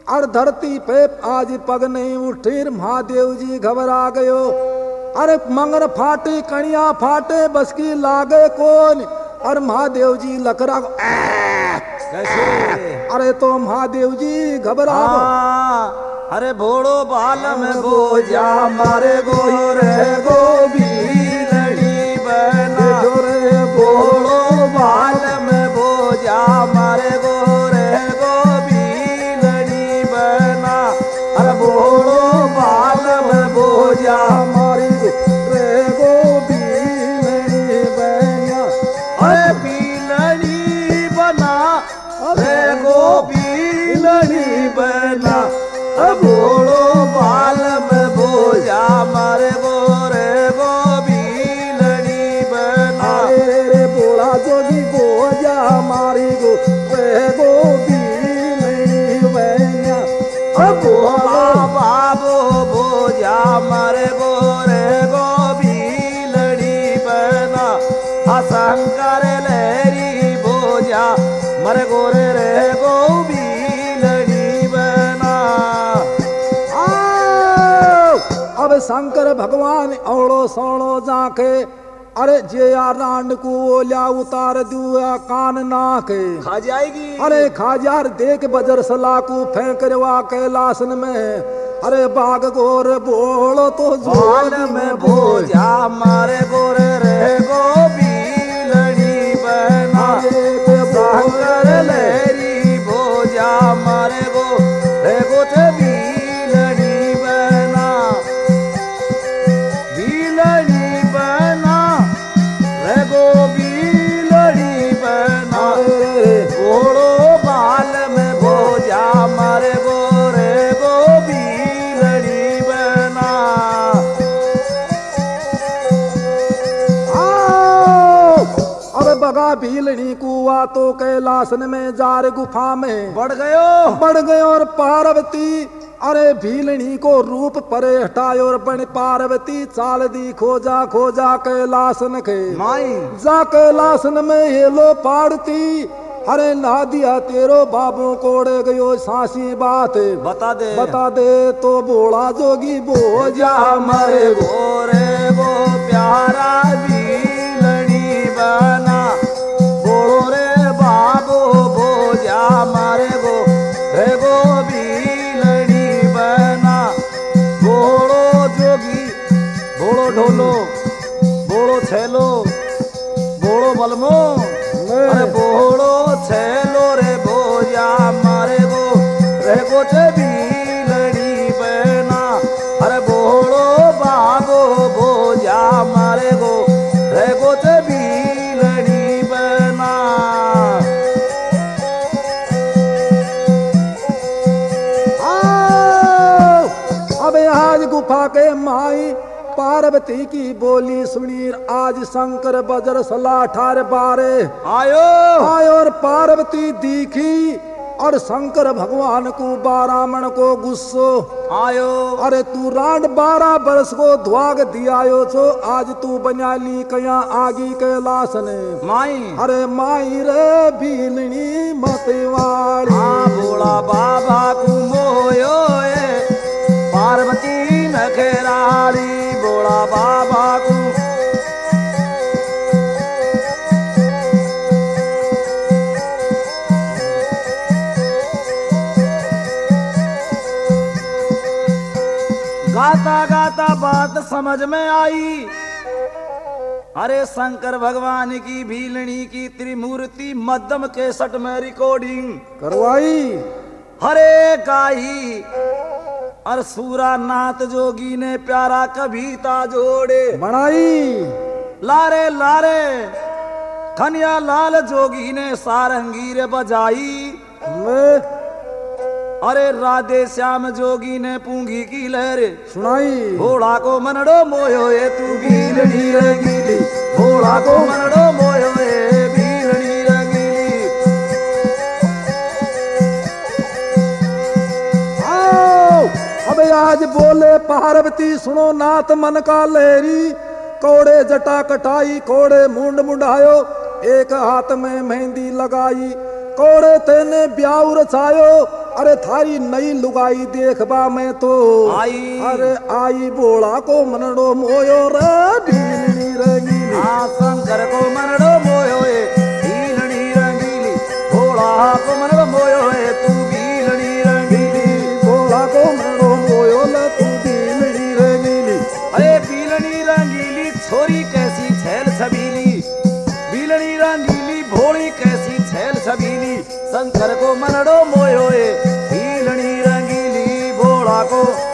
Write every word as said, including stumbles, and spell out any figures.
और धरती पे आज पग नहीं उठी, महादेव जी घबरा गयो। अरे मंगर फाटे कणिया फाटे बस की लागे कौन, और महादेव जी लकड़ा कैसे? अरे तो महादेव जी घबरा गो। अरे भोड़ो बाल में बोझा मारे गोर गोबी लड़ी बना, भोड़ो बाल में बोझा मारे गोर गोबी लड़ी बना। अरे भोड़ो बाल में बोझा मारी रे गोबी लड़ी बना, अरे बीलड़ी बना रे गोबी लड़ी बना। भोड़ो बाल में बोझा मारे गोरे गोबी लड़ी बना। रे बोला जोगी बोझा मारी गो रे गोबी लड़ी बना। भोला बाबो बोझा मारे गोरे गोबी लड़ी बना। शंकर लहरी बोझा मरे गोरे रे गोबी लड़ी बना। अब शंकर भगवान औड़ो सोड़ो जाके, अरे जे या रांड को ओल्या उतार दुआ कान नाके खा जाएगी। अरे खाजार देख बजर सलाकू फेंक रवा कैलासन में। अरे बाग गोर बोलो तो बाल में बोझा मारे गोरे रे गोबी लड़ी बना। शंकर लहरी बोझा मारे गो रे गोटे बीलड़ी बना। बीलड़ी बना रे गो बीलड़ी बना। घोड़ो बाल में बोझा मारे गो रे गो बीलड़ी बना। अब बगा भीलड़ी कुआ तो कैलासन में जार गुफा में बढ़ गयो बढ़ गयो। और पार्वती अरे भीलड़ी को रूप परे हटायो, और बन पार्वती चाल दी खोजा खोजा कैलासन के माई। जा कैलासन में हेलो पाड़ती, अरे ना दिया तेरो बाबू कोड़े गयो सांसी बात बता दे बता दे। तो बोला जोगी बोझा मारे गोरे गो प्यारा बीलड़ी बना। बोलो रे बाबो बोझा मारे गो रे गो बीलड़ी बना। बोलो जोगी बोलो ढोलो बोलो छेलो बोलो बलमो। अरे बोलो छेलो रे बोझा मारे गो रे गो बीलड़ी बना। अरे बोलो बाबो बोझा मारे गो रे गो बीलड़ी बना। अब आज गुफा के माई पार्वती की बोली सुनी, आज शंकर बजर सला ठार बारे आयो आयो। और पार्वती दिखी और शंकर भगवान को बारामण को गुस्सो आयो। अरे तू रांड बारह वर्ष को ध्वाग दियायो छो, आज तू बन्याली कया आगी कैलासन माई। अरे माई रे भीलनी मतवाड़ी। हाँ बोला बाबा को मोयो ए पार्वती नखेराली। बोला बाबा को गाता गाता बात समझ में आई। अरे शंकर भगवान की भीलनी की त्रिमूर्ति मध्यम केसट में रिकॉर्डिंग करवाई। हरे गाई और सूरा नाथ जोगी ने प्यारा कविता जोड़े बनाई। लारे लारे खनिया लाल जोगी ने सारंगी रे बजाई। मैं अरे राधे श्याम जोगी ने पूंगी की लहर सुनाई। घोड़ा को मनड़ो मोयो ये तू भीलड़ी रंगीली। घोड़ा को मनड़ो मोयो ये भीलड़ी रंगीली। आओ अब आज बोले पार्वती सुनो नाथ मन का लहरी। कोड़े जटा कटाई कोड़े मुंड मुंडायो, एक हाथ में मेहंदी लगाई। कोड़े तेने ब्याह रचायो अरे थारी नई लुगाई देखबा मैं तो आई अरे आई बोला को मनड़ो मोयो रे बीलनी रंगीली। हाँ शंकर को मनड़ो मोयो ए बीलनी रंगीली, भोला को मनड़ो मोयो ए तू बीलनी रंगीली, भोला को मनड़ो मोयो ले तू बीलनी रंगीली। अरे बीलनी रंगीली छोरी कैसी छैल छबीली, बीलनी रंगीली भोली कैसी छैल छबीली, शंकर को मनड़ो मोयो ए बीलनी रंगीली, भोला को